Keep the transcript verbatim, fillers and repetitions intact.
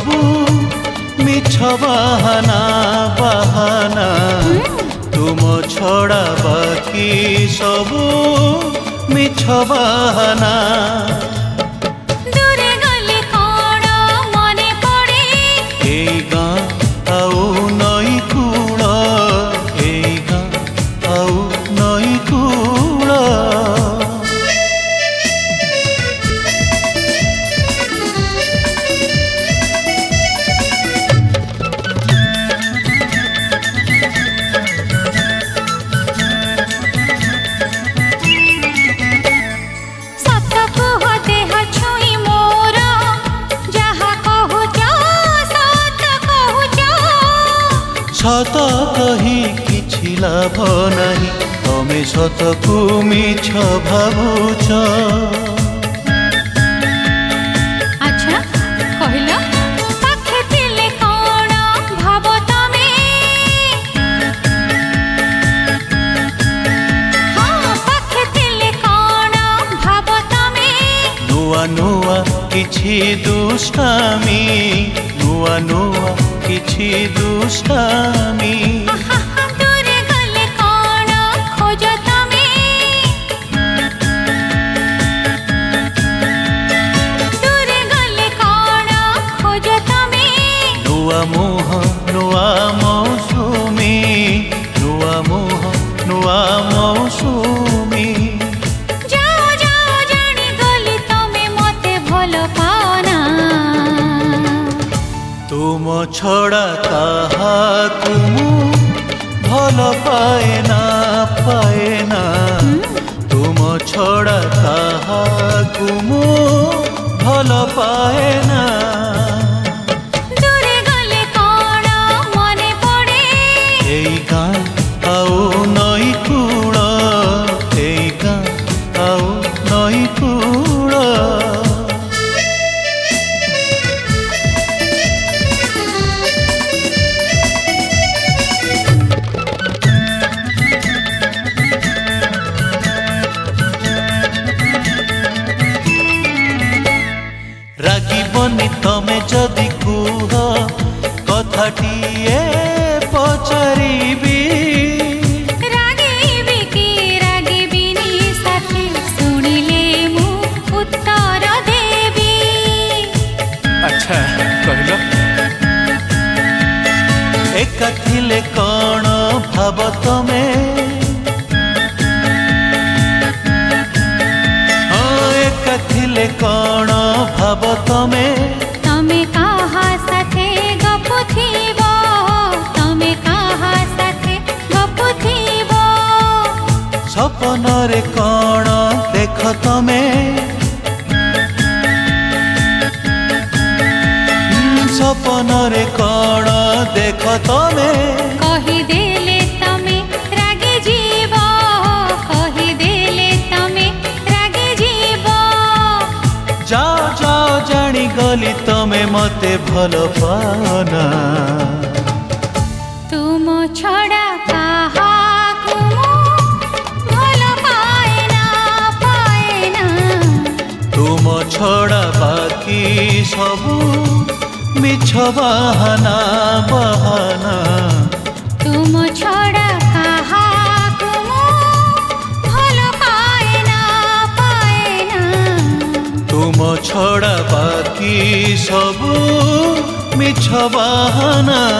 सबू मिछ बाहाना बाहाना तुम छड़ा बाकी सबू मिछ बाहाना दूरे गले कौन मने पड़े एई गाँ आउ नई कूल एई गाँ आउ नई कूल सत कही किछि लाभ नहीं तमे सत को मिछ भावुच अच्छा कहला पाखे थिले कौन भाव तमे हाँ पाखे थिले कौन भाव तमे नुआ नुआ किछि दुष्टामी नुआ नुआ किछि दुष्टामी दूरे गले कौन खोज तमे दूरे गले कौन खोज तमे नुआ मोह नुआ मौसुमी नुआ मोह नुआ मौसुमी जाओ जाओ जानी गली तमे मते भल पाना तुम छड़ा काहाकु भल पाएना पाएना तुम छड़ा काहाकु भल पाएना दूरे गले कौन मने पड़े एई गाँ आउ नई कूल एई गाँ आउ नई कूल रागिबनी तमे जदि कुह कथाटिए पचारिबी रागिबी कि रागिबिनी साथी सुनिले मु उत्तर देबी अच्छा कहलो एका थिले कौन भाव तमे हाँ एका थिले कौन भाव तमे तमे काहा साथे गपुथिबो तमे काहा साथे गपुथिबो सपन रे कौन देख तमे सपन रे कौन देख तमे कहि देले तमे रागी जीवो कहि देले तमे रागी जीवो जाओ जाओ जानी गली तमे मते भल पाना तुम छड़ा काहाकु भल पाएना पाएना तुम छड़ा बाकी सबू मिछ बाहाना बाहाना तुम छड़ा काहाकु भल पाएना पाएना तुम छड़ा बाकी सबू मिछ बाहाना।